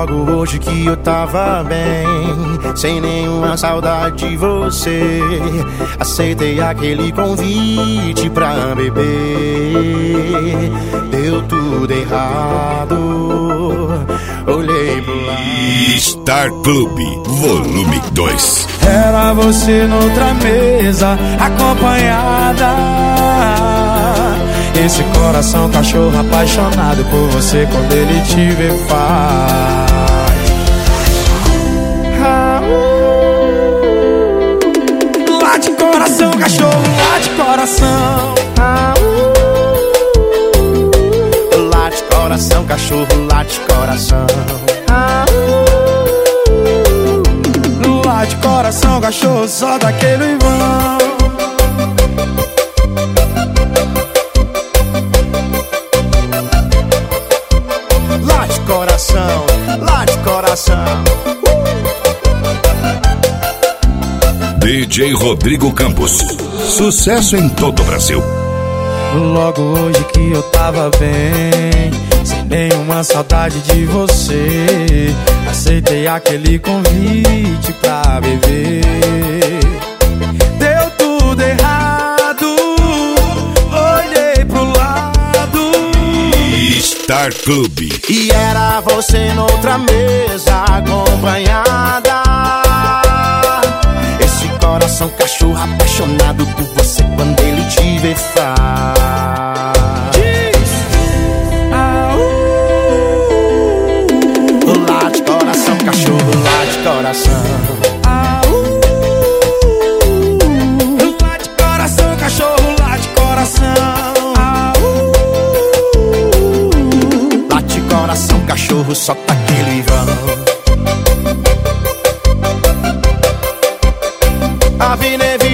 Logo hoje que eu tava bem, sem nenhuma saudade de você, aceitei aquele convite pra beber. Deu tudo errado, olhei pro lado. Star Club, volume 2. Era você noutra mesa, acompanhada. Esse coração cachorro apaixonado por você, quando ele te vê faz. Late coração, cachorro, late coração. Late coração, cachorro, late coração. Late coração, cachorro, só daquele vão. Late coração, late coração. DJ Rodrigo Campos, sucesso em todo o Brasil. Logo hoje que eu tava bem, sem nenhuma saudade de você, aceitei aquele convite pra beber. Deu tudo errado, olhei pro lado. Star Club. E era você noutra mesa, acompanhada. Esse coração cachorro apaixonado por você, quando ele te vê faz. Late coração, cachorro, late coração. Late coração, cachorro, late coração. Late coração, cachorro, só tá aquele vão. A vida é